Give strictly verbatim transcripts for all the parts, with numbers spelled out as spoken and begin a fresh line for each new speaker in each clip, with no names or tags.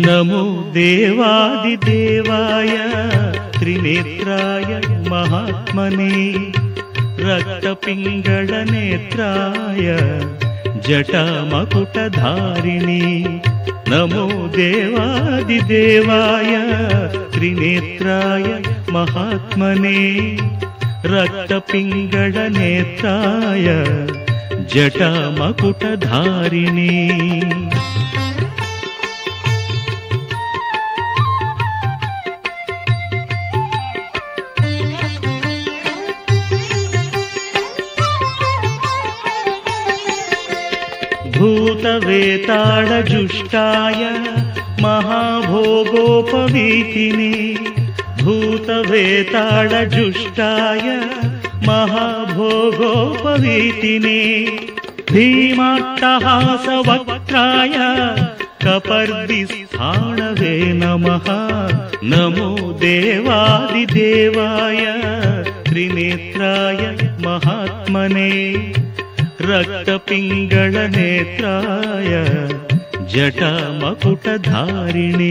नमो देवादिदेवाय त्रिनेत्राय महात्मने रक्तपिङ्गळनेत्राय जटामकुटधारिणे नमो देवादिदेवाय त्रिनेत्राय महात्मने रक्तपिङ्गळनेत्राय जटामकुटधारिणे भूतवेताळजुष्टाय महाभोगोपवीतिने भूतवेताळजुष्टाय महाभोगोपवीतिने भीमाट्टहासवक्त्राय कपर्दिस्थाणवे नमः नमो देवादिदेवाय त्रिनेत्राय महात्मने रक्तपिङ्गळनेत्राय जटामकुटधारिणे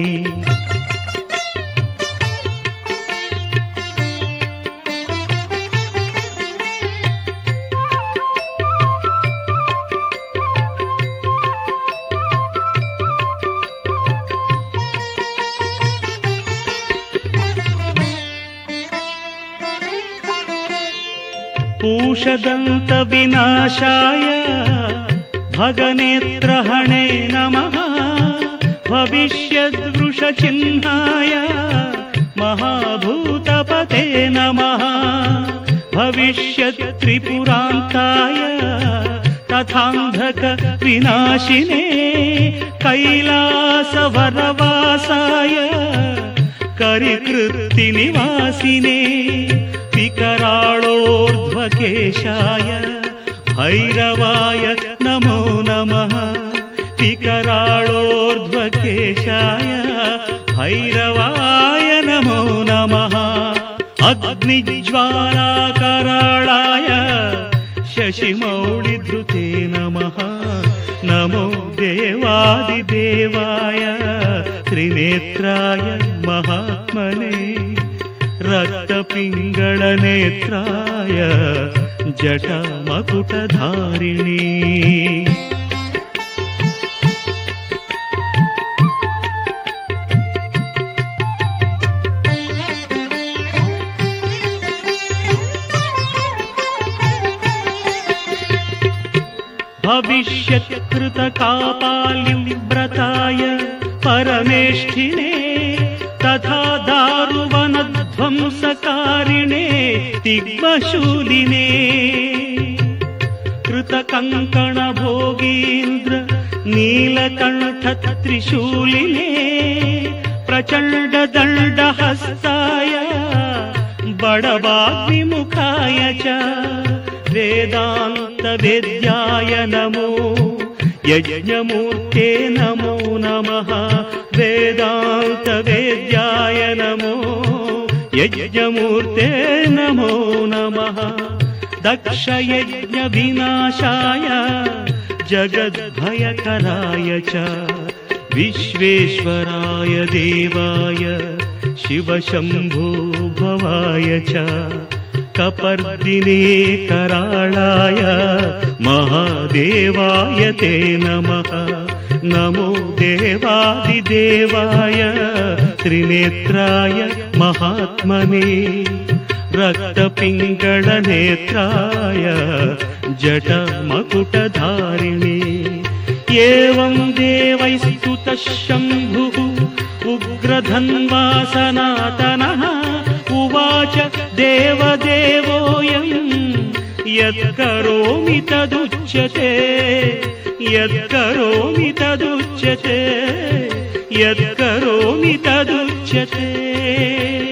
पूषदन्तविनाशाय भगनेत्रहणे नमः भविष्यद्वृषचिह्नाय महाभूतपते नमः भविष्यत्त्रिपुरान्ताय तथान्धकविनाशिने कैलासवरवासाय करिकृत्तिनिवासिने विकराळोर्ध्वकेशाय भैरवाय नमो नमः विकराळोर्ध्वकेशाय भैरवाय नमो नमः अग्निज्वालाकराळाय शशिमौळिधृते नमः नमो देवादिदेवाय त्रिनेत्राय महात्मने रक्तपिङ्गळनेत्राय जटामकुटधारिणे भविष्यत्कृतकापालिव्रताय परमेष्ठिने तथा दारुवनध्वंसकारिणे तिग्मशूलिने कृतकङ्कणभोगीन्द्र नीलकण्ठत्रिशूलिने प्रचण्डदण्डहस्ताय बडवाग्निमुखाय च वेदान्तवेद्याय नमो यज्ञमूर्ते नमो नमः वेदान्तवेद्याय नमो यज्ञमूर्ते नमो नमः दक्षयज्ञविनाशाय जगद्भयकराय च विश्वेश्वराय देवाय शिवशम्भो भवाय च कपर्दिने कराळाय महादेवाय ते नमः नमो देवादिदेवाय त्रिनेत्राय महात्मने रक्तपिङ्गळनेत्राय जटामकुटधारिणे एवं देवैस्तुतः शम्भुः उग्रधन्वा सनातनः उवाच देवदेवोऽयं यत्करोमि तदुच्यते यत्करोमि तदुच्यते यत्करोमि तदुच्यते।